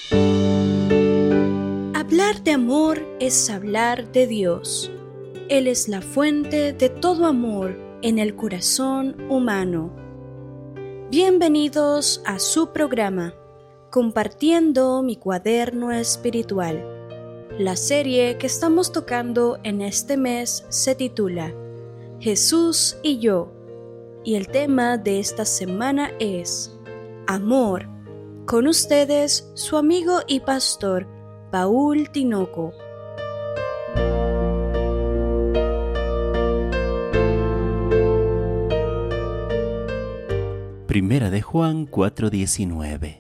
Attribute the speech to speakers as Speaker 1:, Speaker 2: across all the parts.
Speaker 1: Hablar de amor es hablar de Dios. Él es la fuente de todo amor en el corazón humano. Bienvenidos a su programa, Compartiendo mi cuaderno espiritual. La serie que estamos tocando en este mes se titula Jesús y yo, y el tema de esta semana es Amor. Con ustedes, su amigo y pastor, Paul Tinoco.
Speaker 2: Primera de Juan 4:19.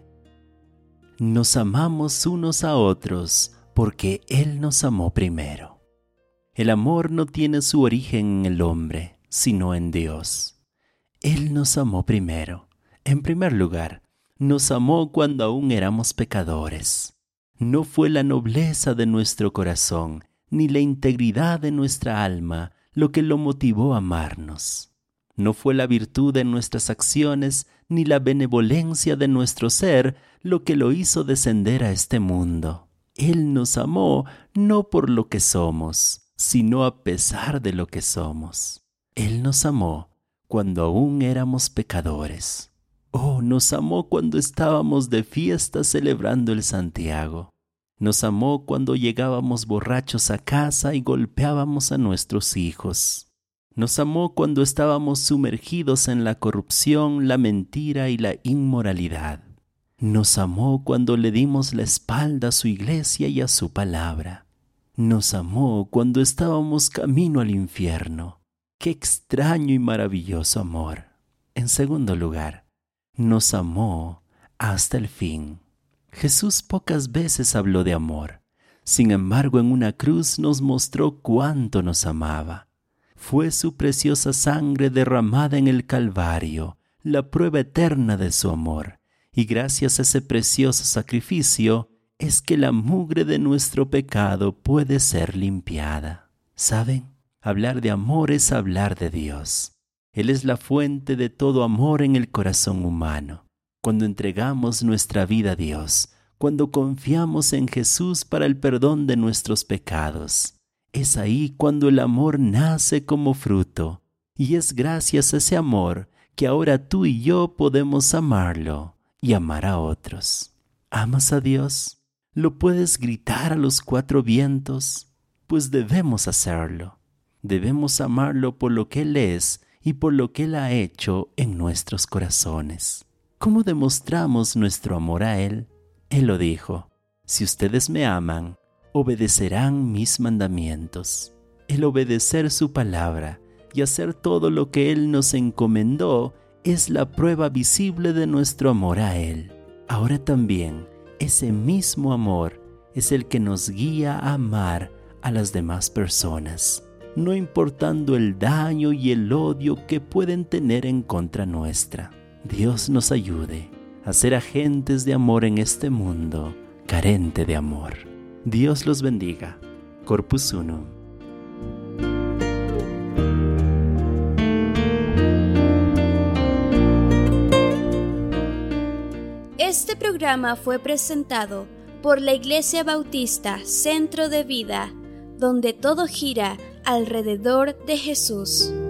Speaker 2: Nos amamos unos a otros porque Él nos amó primero. El amor no tiene su origen en el hombre, sino en Dios. Él nos amó primero. En primer lugar, nos amó cuando aún éramos pecadores. No fue la nobleza de nuestro corazón, ni la integridad de nuestra alma lo que lo motivó a amarnos. No fue la virtud de nuestras acciones, ni la benevolencia de nuestro ser lo que lo hizo descender a este mundo. Él nos amó no por lo que somos, sino a pesar de lo que somos. Él nos amó cuando aún éramos pecadores. Oh, nos amó cuando estábamos de fiesta celebrando el Santiago. Nos amó cuando llegábamos borrachos a casa y golpeábamos a nuestros hijos. Nos amó cuando estábamos sumergidos en la corrupción, la mentira y la inmoralidad. Nos amó cuando le dimos la espalda a su iglesia y a su palabra. Nos amó cuando estábamos camino al infierno. ¡Qué extraño y maravilloso amor! En segundo lugar, nos amó hasta el fin. Jesús pocas veces habló de amor. Sin embargo, en una cruz nos mostró cuánto nos amaba. Fue su preciosa sangre derramada en el Calvario, la prueba eterna de su amor. Y gracias a ese precioso sacrificio es que la mugre de nuestro pecado puede ser limpiada. ¿Saben? Hablar de amor es hablar de Dios. Él es la fuente de todo amor en el corazón humano. Cuando entregamos nuestra vida a Dios, cuando confiamos en Jesús para el perdón de nuestros pecados, es ahí cuando el amor nace como fruto. Y es gracias a ese amor que ahora tú y yo podemos amarlo y amar a otros. ¿Amas a Dios? ¿Lo puedes gritar a los cuatro vientos? Pues debemos hacerlo. Debemos amarlo por lo que Él es y por lo que Él ha hecho en nuestros corazones. ¿Cómo demostramos nuestro amor a Él? Él lo dijo: si ustedes me aman, obedecerán mis mandamientos. El obedecer su palabra y hacer todo lo que Él nos encomendó es la prueba visible de nuestro amor a Él. Ahora también, ese mismo amor es el que nos guía a amar a las demás personas, no importando el daño y el odio que pueden tener en contra nuestra. Dios nos ayude a ser agentes de amor en este mundo carente de amor. Dios los bendiga. Corpus Unum.
Speaker 1: Este programa fue presentado por la Iglesia Bautista Centro de Vida, donde todo gira alrededor de Jesús.